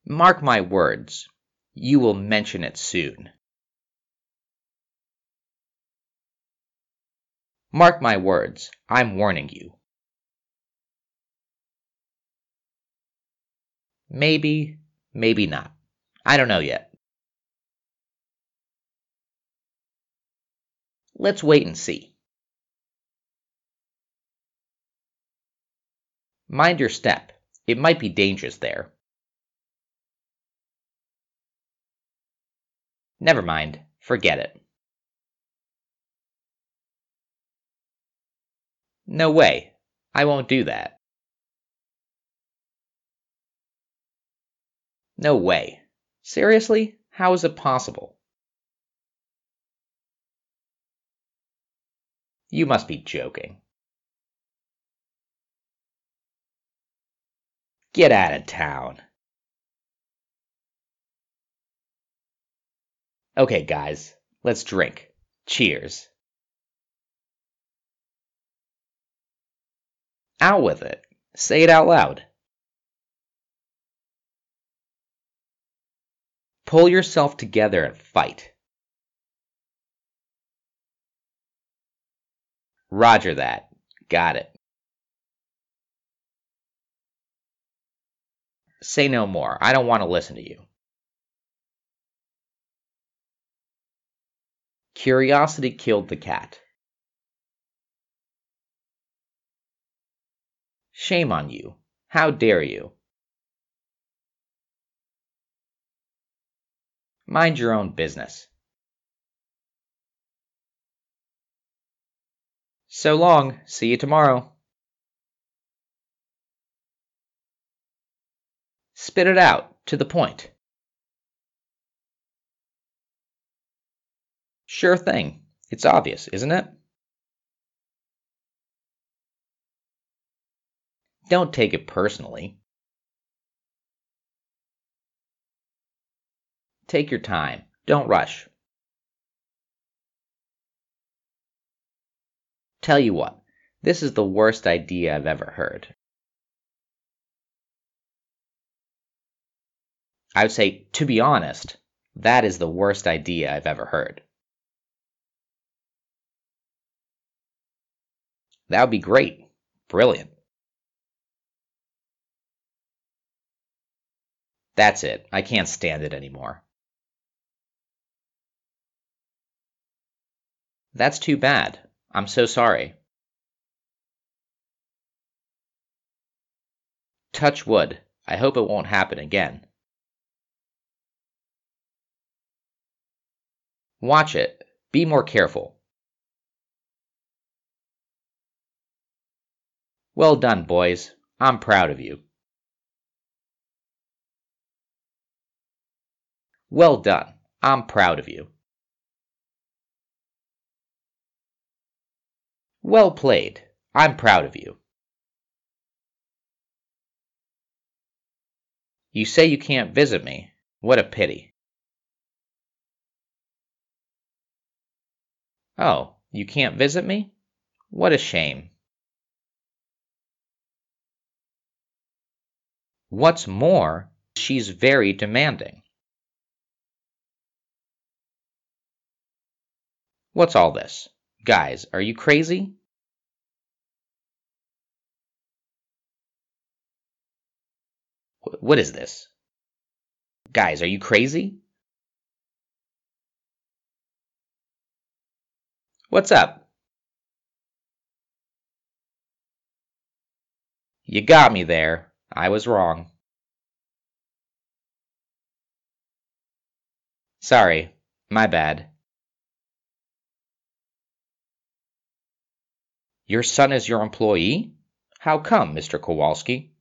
Mark my words, you will mention it soon. Mark my words, I'm warning you. Maybe, maybe not. I don't know yet. Let's wait and see. Mind your step. It might be dangerous there. Never mind. Forget it. No way. I won't do that. No way. Seriously? How is it possible? You must be joking. Get out of town. Okay, guys, let's drink. Cheers. Out with it. Say it out loud. Pull yourself together and fight. Roger that. Got it. Say no more. I don't want to listen to you. Curiosity killed the cat. Shame on you. How dare you? Mind your own business. So long. See you tomorrow. Spit it out. To the point. Sure thing. It's obvious, isn't it? Don't take it personally. Take your time. Don't rush. Tell you what, this is the worst idea I've ever heard. I would say, to be honest, that is the worst idea I've ever heard. That would be great. Brilliant. That's it. I can't stand it anymore. That's too bad. I'm so sorry. Touch wood. I hope it won't happen again. Watch it. Be more careful. Well done, boys. I'm proud of you. Well done. I'm proud of you. Well played. I'm proud of you. You say you can't visit me. What a pity. Oh, you can't visit me? What a shame. What's more, she's very demanding. What's all this? Guys, are you crazy? What is this? Guys, are you crazy? What's up? You got me there. I was wrong. Sorry, my bad. Your son is your employee? How come, Mr. Kowalski?